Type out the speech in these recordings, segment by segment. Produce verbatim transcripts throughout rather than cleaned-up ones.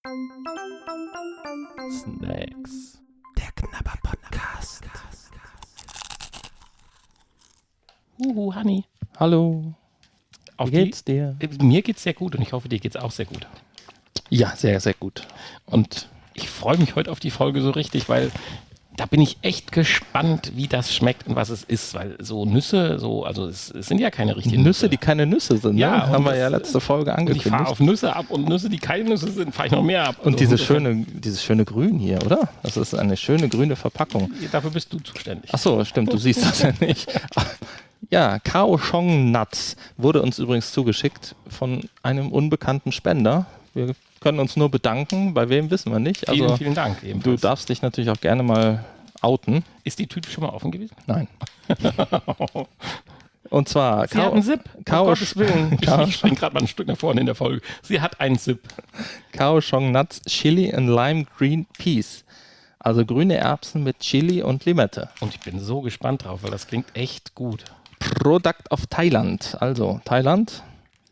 Snacks. Der Knabber-Podcast. Uhu, Hanni. Hallo. Auf Wie geht's die, dir? Mir geht's sehr gut und ich hoffe, dir geht's auch sehr gut. Ja, sehr, sehr gut. Und ich freue mich heute auf die Folge so richtig, weil da bin ich echt gespannt, wie das schmeckt und was es ist. Weil so Nüsse, so, also es, es sind ja keine richtigen Nüsse, Nüsse. die keine Nüsse sind, Ja, ne? und Haben wir das- ja letzte Folge Und ich fahre angekündigt. auf Nüsse ab und Nüsse, die keine Nüsse sind, fahre ich noch mehr ab. Und Also dieses insofern- schöne, dieses schöne Grün hier, oder? Das ist eine schöne grüne Verpackung. Dafür bist du zuständig. Ach so, stimmt, du siehst das ja nicht. Ja, Kaohsiung Nuts wurde uns übrigens zugeschickt von einem unbekannten Spender. Wir können uns nur bedanken, bei wem wissen wir nicht. Vielen, Also vielen Dank. du Ebenfalls. darfst dich natürlich auch gerne mal outen. Ist die Tüte schon mal offen gewesen? Nein. Und zwar Sie hat einen Zip. Um Kao- Gottes Willen. Ich, Kao- ich springe gerade mal ein Stück nach vorne in der Folge. Sie hat einen Zip. Kaohsiung Nuts Chili and Lime Green Peas. Also grüne Erbsen mit Chili und Limette. Und ich bin so gespannt drauf, weil das klingt echt gut. Product of Thailand. Also Thailand.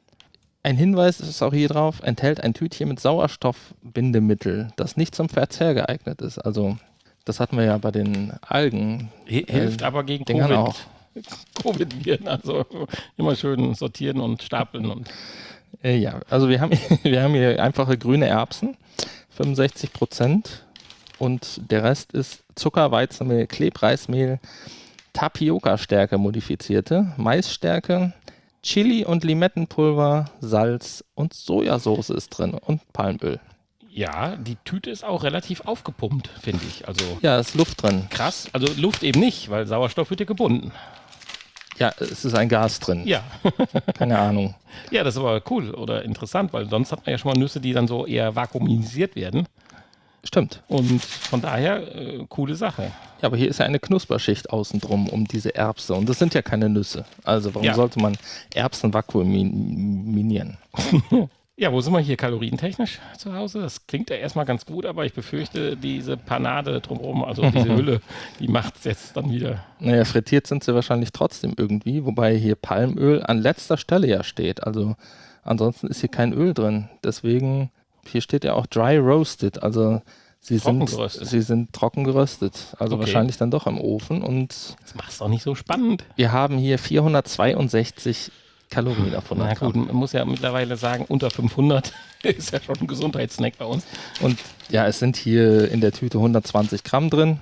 Ein Hinweis ist auch hier drauf, enthält ein Tütchen mit Sauerstoffbindemittel, das nicht zum Verzehr geeignet ist. Also das hatten wir ja bei den Algen. H hilft äh, aber gegen Dingern Covid. auch. Covid-Viren, also immer schön sortieren und stapeln. Und Äh, ja, also wir haben, wir haben hier einfache grüne Erbsen, fünfundsechzig Prozent. Und der Rest ist Zucker, Weizenmehl, Klebreismehl, Tapioca-Stärke modifizierte, Maisstärke, Chili- und Limettenpulver, Salz und Sojasauce ist drin und Palmöl. ja, die Tüte ist auch relativ aufgepumpt, finde ich. Also Ja, ist Luft drin. krass. Also Luft eben nicht, weil Sauerstoff wird ja gebunden. Ja, es ist ein Gas drin. Ja. Keine Ahnung. Ja, das ist aber cool oder interessant, weil sonst hat man ja schon mal Nüsse, die dann so eher vakuumisiert werden. Stimmt. Und von daher, äh, coole Sache. Ja, aber hier ist ja eine Knusperschicht außen drum um diese Erbse. Und das sind ja keine Nüsse. Also warum Ja. sollte man Erbsen vakuuminieren? Ja, wo sind wir hier kalorientechnisch zu Hause? Das klingt ja erstmal ganz gut, aber ich befürchte, diese Panade drumherum, also diese Hülle, die macht es jetzt dann wieder. Naja, frittiert sind sie wahrscheinlich trotzdem irgendwie, wobei hier Palmöl an letzter Stelle ja steht. Also ansonsten ist hier kein Öl drin. Deswegen, hier steht ja auch dry roasted, also sie Trocken sind, geröstet. sie sind trocken geröstet. Also Okay. wahrscheinlich dann doch im Ofen. Und Das macht es doch nicht so spannend. wir haben hier vierhundertzweiundsechzig Kalorien auf Na hundert gut, Gramm. man muss ja mittlerweile sagen, unter fünfhundert ist ja schon ein Gesundheitssnack bei uns. Und ja, es sind hier in der Tüte hundertzwanzig Gramm drin.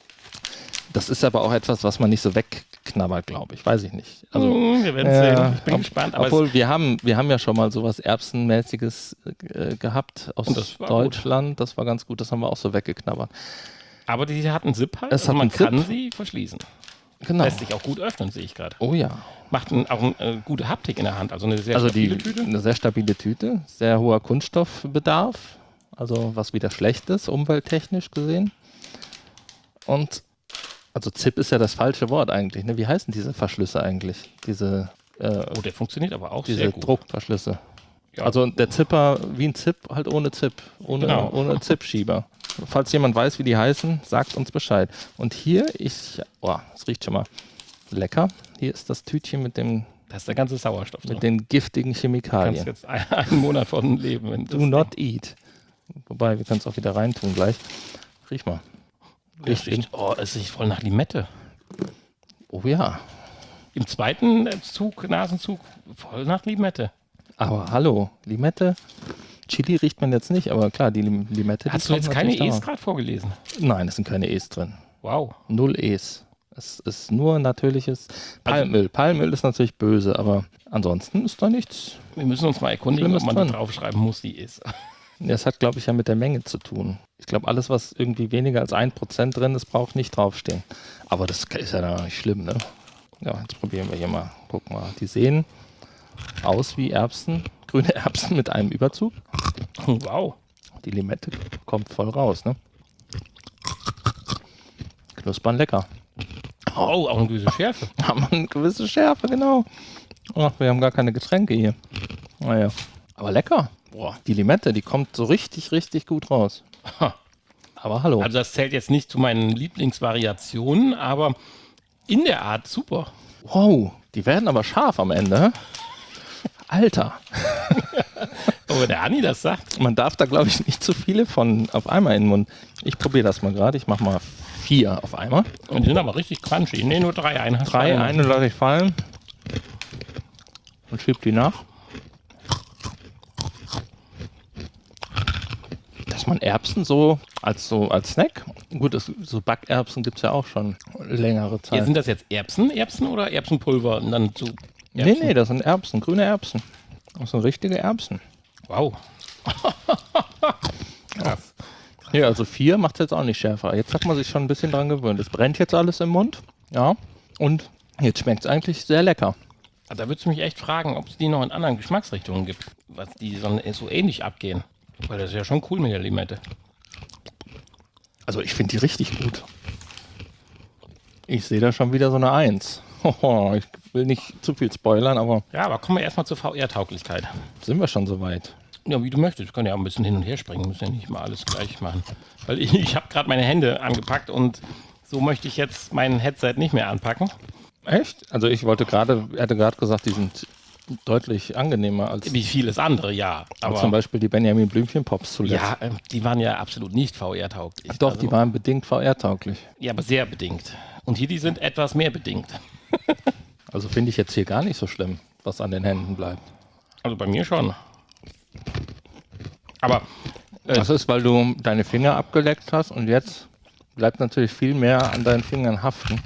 Das ist aber auch etwas, was man nicht so wegknabbert, glaube ich. Weiß ich nicht. Also, Hm, wir werden äh, sehen. Ich bin ob- gespannt. Aber Obwohl, wir haben, wir haben ja schon mal sowas Erbsenmäßiges äh, gehabt aus Und das war Deutschland. Das war ganz gut. Das haben wir auch so weggeknabbert. es, aber die hat einen Zip halt. Es Also hat man einen Zip. kann sie verschließen. Genau. Lässt sich auch gut öffnen, sehe ich gerade. Oh ja. Macht ein, auch eine äh, gute Haptik in der Hand. Also eine sehr Also die, stabile Tüte. eine sehr stabile Tüte. Sehr hoher Kunststoffbedarf. Also was wieder schlecht ist, umwelttechnisch gesehen. Und also Zip ist ja das falsche Wort eigentlich. Ne? Wie heißen diese Verschlüsse eigentlich? Diese, äh, Oh, der funktioniert aber auch diese sehr gut. Druckverschlüsse. Ja. Also der Zipper wie ein Zip, halt ohne Zip, ohne, Genau. ohne Zip-Schieber. Falls jemand weiß, wie die heißen, sagt uns Bescheid. Und hier, ich, oh, es riecht schon mal lecker. Hier ist das Tütchen mit, dem, Da ist der ganze Sauerstoff drin. mit den giftigen Du kannst Chemikalien. jetzt ein- einen Monat von leben. Wenn Do das not eat. Wobei, wir können es auch wieder reintun gleich. Riech mal. Ding- Riecht riecht, oh, es riecht voll nach Limette. Oh ja. Im zweiten Zug, Nasenzug, voll nach Limette. Aber hallo, Limette. Chili riecht man jetzt nicht, aber klar, die Lim Limette. Hast die du jetzt kommt keine natürlich E's da. gerade vorgelesen? Nein, es sind keine E's drin. Wow. Null E's. Es ist nur natürliches Palmöl. Palmöl ist natürlich böse, aber ansonsten ist da nichts. Wir müssen uns mal erkundigen, Schlimmes ob man da drin. draufschreiben muss, die ist. Das hat, glaube ich, ja mit der Menge zu tun. Ich glaube, alles, was irgendwie weniger als ein Prozent drin ist, braucht nicht draufstehen. Aber das ist ja dann auch nicht schlimm, ne? Ja, jetzt probieren wir hier mal. Guck mal, die sehen aus wie Erbsen, grüne Erbsen mit einem Überzug. Wow. Die Limette kommt voll raus, ne? Knuspern lecker. Oh, auch eine gewisse Schärfe. Haben eine gewisse Schärfe, genau. Ach, wir haben gar keine Getränke hier. Naja. Aber lecker. Boah, die Limette, die kommt so richtig, richtig gut raus. Ha. Aber hallo. Also das zählt jetzt nicht zu meinen Lieblingsvariationen, aber in der Art super. Wow, die werden aber scharf am Ende. Alter. Oh, Aber der Andi das sagt. Man darf da, glaube ich, nicht zu viele von auf einmal in den Mund. Ich probiere das mal gerade. Ich mache mal vier auf einmal. Und die sind aber richtig crunchy. Nee, nur drei. Eine hast Drei, du eine lasse ich fallen. Und schieb die nach. Dass man Erbsen so als, so als Snack, gut, das, so Backerbsen gibt es ja auch schon längere Zeit. Ja, sind das jetzt Erbsen, Erbsen oder Erbsenpulver? Und dann so nee, Erbsen? nee, das sind Erbsen, grüne Erbsen. Das sind richtige Erbsen. Wow. Krass. Ja, also vier macht es jetzt auch nicht schärfer. Jetzt hat man sich schon ein bisschen dran gewöhnt. Es brennt jetzt alles im Mund. Ja. Und jetzt schmeckt es eigentlich sehr lecker. Da würdest du mich echt fragen, ob es die noch in anderen Geschmacksrichtungen gibt, was die so, so ähnlich abgehen. Weil das ist ja schon cool mit der Limette. Also ich finde die richtig gut. Ich sehe da schon wieder so eine Eins. Ich will nicht zu viel spoilern, aber Ja, aber kommen wir erstmal zur V R-Tauglichkeit. sind wir schon soweit. Ja, wie du möchtest. Wir können ja auch ein bisschen hin und her springen. Wir müssen ja nicht mal alles gleich machen. Weil ich, ich habe gerade meine Hände angepackt und so möchte ich jetzt mein Headset nicht mehr anpacken. Echt? Also ich wollte gerade, er hatte gerade gesagt, die sind deutlich angenehmer als Wie vieles andere, ja. Aber zum Beispiel die Benjamin Blümchen Pops zuletzt. ja, äh, die waren ja absolut nicht V R-tauglich. Doch, Also, die waren bedingt V R-tauglich. ja, aber sehr bedingt. Und hier, die sind etwas mehr bedingt. Also finde ich jetzt hier gar nicht so schlimm, was an den Händen bleibt. Also bei mir schon. Aber äh, Das ist, weil du deine Finger abgeleckt hast und jetzt bleibt natürlich viel mehr an deinen Fingern haften.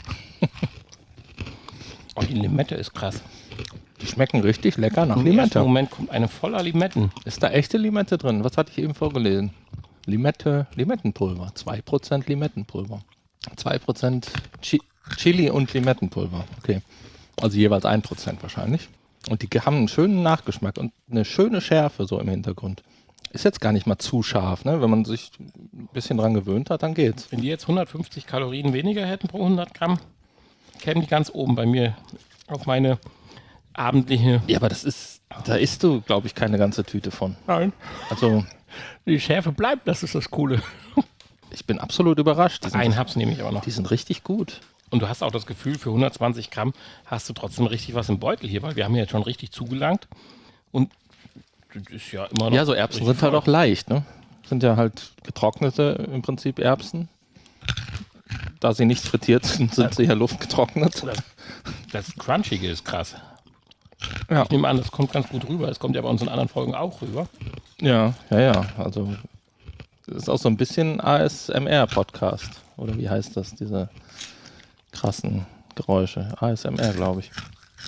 oh, die Limette ist krass. Die schmecken richtig lecker nach Im ersten Limette. Moment kommt eine voller Limetten. Ist da echte Limette drin? Was hatte ich eben vorgelesen? Limette, Limettenpulver. zwei Prozent Limettenpulver. zwei Prozent Chi Chili und Limettenpulver. Okay. Also jeweils ein Prozent wahrscheinlich. Und die haben einen schönen Nachgeschmack und eine schöne Schärfe so im Hintergrund. Ist jetzt gar nicht mal zu scharf, ne? Wenn man sich ein bisschen dran gewöhnt hat, dann geht's. Wenn die jetzt hundertfünfzig Kalorien weniger hätten pro hundert Gramm, kämen die ganz oben bei mir auf meine abendliche... Ja, aber das ist, da isst du, glaube ich, keine ganze Tüte von. Nein. Also, Die Schärfe bleibt, das ist das Coole. ich bin absolut überrascht. Die sind, Einen Hab's nehme ich aber noch. die sind richtig gut. Und du hast auch das Gefühl, für hundertzwanzig Gramm hast du trotzdem richtig was im Beutel hier, weil wir haben ja jetzt schon richtig zugelangt. Und das ist ja immer noch... Ja, so Erbsen richtig sind halt voll. auch leicht, ne? Sind ja halt getrocknete im Prinzip Erbsen. Da sie nicht frittiert sind, sind sie ja luftgetrocknet. Das, das Crunchige ist krass. Ja. Ich nehme an, das kommt ganz gut rüber. Es kommt ja bei uns in anderen Folgen auch rüber. Ja, ja, ja. Also das ist auch so ein bisschen A S M R-Podcast. Oder wie heißt das? Diese krassen Geräusche. A S M R, glaube ich.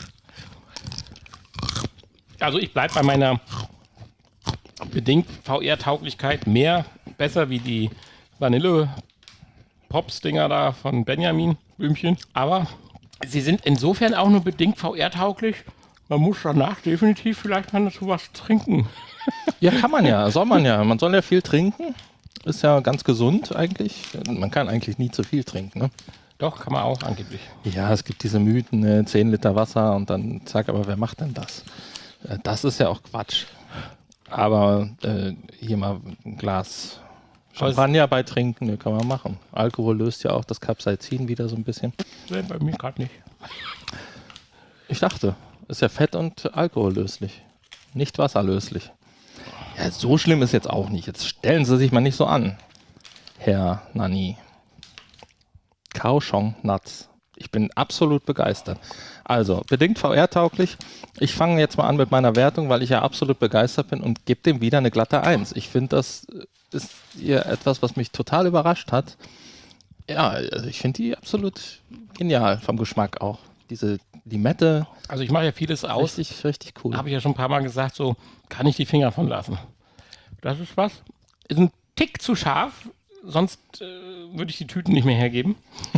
Also ich bleibe bei meiner bedingt V R-Tauglichkeit mehr besser wie die Vanille-Pops-Dinger da von Benjamin Blümchen. Aber sie sind insofern auch nur bedingt V R-tauglich. Man muss danach definitiv vielleicht mal dazu was trinken. Ja, kann man ja. Soll man ja. Man soll ja viel trinken. Ist ja ganz gesund eigentlich. Man kann eigentlich nie zu viel trinken, ne? Doch, kann man auch angeblich. Ja, es gibt diese Mythen, ne? zehn Liter Wasser und dann zack, aber wer macht denn das? Äh, Das ist ja auch Quatsch. Aber äh, hier mal ein Glas Champagner bei trinken, ne, kann man machen. Alkohol löst ja auch das Capsaicin wieder so ein bisschen. Nee, bei mir gerade nicht. Ich dachte, ist ja fett- und alkohollöslich. Nicht wasserlöslich. Ja, so schlimm ist jetzt auch nicht. Jetzt stellen Sie sich mal nicht so an, Herr Nanni. Kaohsiung Nuts. Ich bin absolut begeistert. Also, bedingt V R-tauglich. Ich fange jetzt mal an mit meiner Wertung, weil ich ja absolut begeistert bin und gebe dem wieder eine glatte Eins. Ich finde, das ist hier etwas, was mich total überrascht hat. Ja, also ich finde die absolut genial vom Geschmack auch. Diese Limette, Also ich mache ja vieles aus. richtig, richtig cool. Habe ich ja schon ein paar Mal gesagt, so kann ich die Finger von lassen. Das ist was. Ist ein Tick zu scharf, sonst äh, würde ich die Tüten nicht mehr hergeben.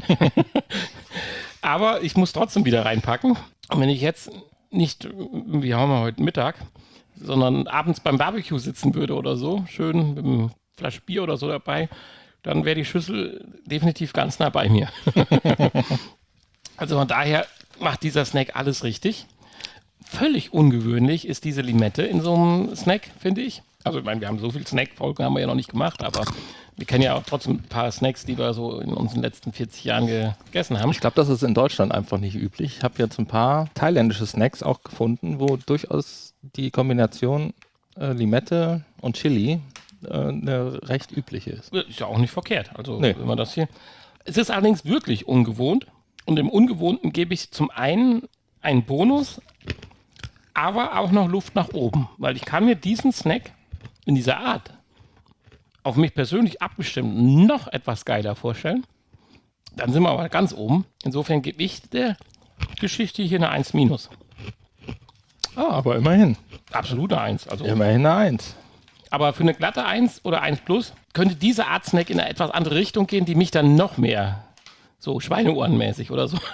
Aber ich muss trotzdem wieder reinpacken. Und wenn ich jetzt nicht, wie haben wir heute Mittag, sondern abends beim Barbecue sitzen würde oder so, schön mit einem Flasch Bier oder so dabei, dann wäre die Schüssel definitiv ganz nah bei mir. Also von daher macht dieser Snack alles richtig. Völlig ungewöhnlich ist diese Limette in so einem Snack, finde ich. Also ich meine, wir haben so viel Snack-Folgen, haben wir ja noch nicht gemacht, aber wir kennen ja auch trotzdem ein paar Snacks, die wir so in unseren letzten vierzig Jahren gegessen haben. Ich glaube, das ist in Deutschland einfach nicht üblich. Ich habe jetzt ein paar thailändische Snacks auch gefunden, wo durchaus die Kombination äh, Limette und Chili äh, eine recht übliche ist. Ist ja auch nicht verkehrt. Also, Nee. wenn man das hier. Es ist allerdings wirklich ungewohnt. Und im Ungewohnten gebe ich zum einen einen Bonus, aber auch noch Luft nach oben. Weil ich kann mir diesen Snack in dieser Art auf mich persönlich abgestimmt noch etwas geiler vorstellen. Dann sind wir aber ganz oben. Insofern gebe ich der Geschichte hier eine eins minus. Ah, aber immerhin. Absolute eins. Also, Immerhin eine eins. aber für eine glatte eins oder eins plus könnte diese Art Snack in eine etwas andere Richtung gehen, die mich dann noch mehr so Schweineohrenmäßig oder so.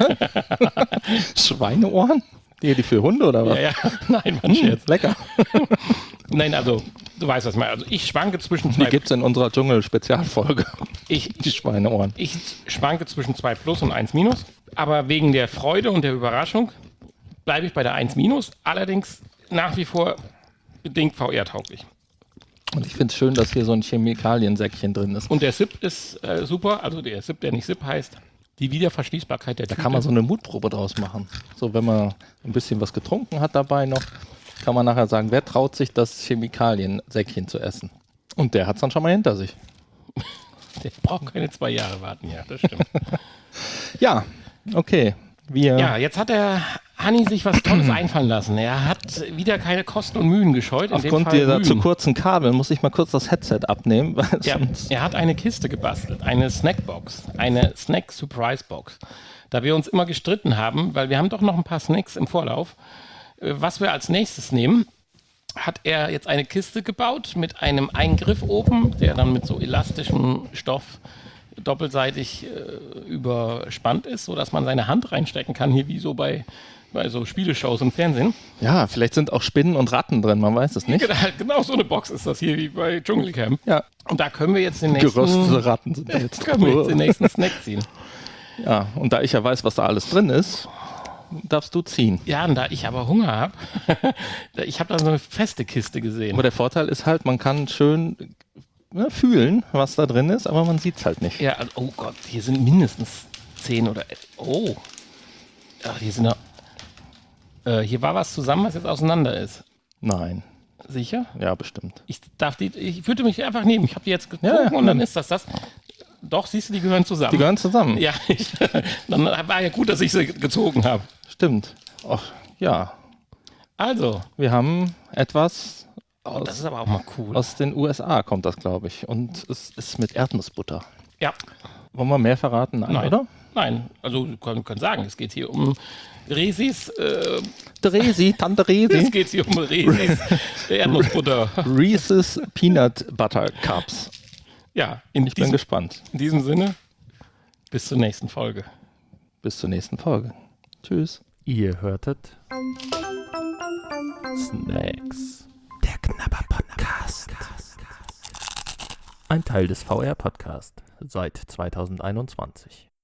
Schweineohren? Die, die für Hunde oder was? Ja, ja. Nein, man Hm, Scherz. lecker. Nein, also, du weißt was mal. Also, ich schwanke zwischen Die zwei. gibt es in unserer Dschungel-Spezialfolge. Ich, Die Schweineohren. ich schwanke zwischen zwei plus und eins minus. Aber wegen der Freude und der Überraschung bleibe ich bei der eins minus. Allerdings nach wie vor bedingt V R-tauglich. Und ich finde es schön, dass hier so ein Chemikaliensäckchen drin ist. Und der S I P ist äh, super. Also, der S I P, der nicht S I P heißt. Die Wiederverschließbarkeit der Da Tüte. kann man so eine Mutprobe draus machen. So, wenn man ein bisschen was getrunken hat dabei noch, kann man nachher sagen, wer traut sich, das Chemikaliensäckchen zu essen? Und der hat es dann schon mal hinter sich. Der braucht keine zwei Jahre warten, ja, das stimmt. Ja, okay. Wir Ja, jetzt hat der Hanni sich was Tolles einfallen lassen. Er hat wieder keine Kosten und Mühen gescheut. In dem aufgrund Fall dieser zu Mühen. kurzen Kabel muss ich mal kurz das Headset abnehmen. Weil Ja, sonst er hat eine Kiste gebastelt, eine Snackbox, eine Snack-Surprise-Box. Da wir uns immer gestritten haben, weil wir haben doch noch ein paar Snacks im Vorlauf, äh, was wir als nächstes nehmen, hat er jetzt eine Kiste gebaut mit einem Eingriff oben, der dann mit so elastischem Stoff doppelseitig äh, überspannt ist, sodass man seine Hand reinstecken kann, hier wie so bei, bei so Spieleshows im Fernsehen. Ja, vielleicht sind auch Spinnen und Ratten drin, man weiß es nicht. Genau, genau so eine Box ist das hier wie bei Dschungelcamp. Ja, Und da können wir jetzt den nächsten, geröstete Ratten sind da jetzt können wir jetzt den nächsten Snack ziehen. Ja, und da ich ja weiß, was da alles drin ist, darfst du ziehen. Ja, und da ich aber Hunger habe, ich habe da so eine feste Kiste gesehen. Aber der Vorteil ist halt, man kann schön ne, fühlen, was da drin ist, aber man sieht es halt nicht. Ja, also, oh Gott, hier sind mindestens zehn oder. Oh. Ach, hier sind noch. Äh, hier war was zusammen, was jetzt auseinander ist. Nein, Sicher? ja, bestimmt. Ich darf die. Ich würde mich einfach nehmen. Ich habe die jetzt getrunken Ja, ja, und dann ja. ist das das. Doch, siehst du, die gehören zusammen. Die gehören zusammen. Ja, ich, dann war ja gut, dass ich sie gezogen habe. Stimmt. Och, ja, Also, wir haben etwas oh, das ist aber auch mal cool. aus den U S A, kommt das, glaube ich. Und es ist mit Erdnussbutter. Ja. Wollen wir mehr verraten? Nein, Nein. oder? Nein, also wir können, können sagen, es geht hier um Resis, äh, Resi, Tante es Resi. geht hier um Resis Erdnussbutter. Reese's Peanut Butter Cups. Ja, in Ich bin diesem, gespannt. in diesem Sinne, bis zur nächsten Folge. Bis zur nächsten Folge. Tschüss. Ihr hörtet Snacks. Der Knabber Podcast. Ein Teil des V R Podcast seit zweitausendeinundzwanzig.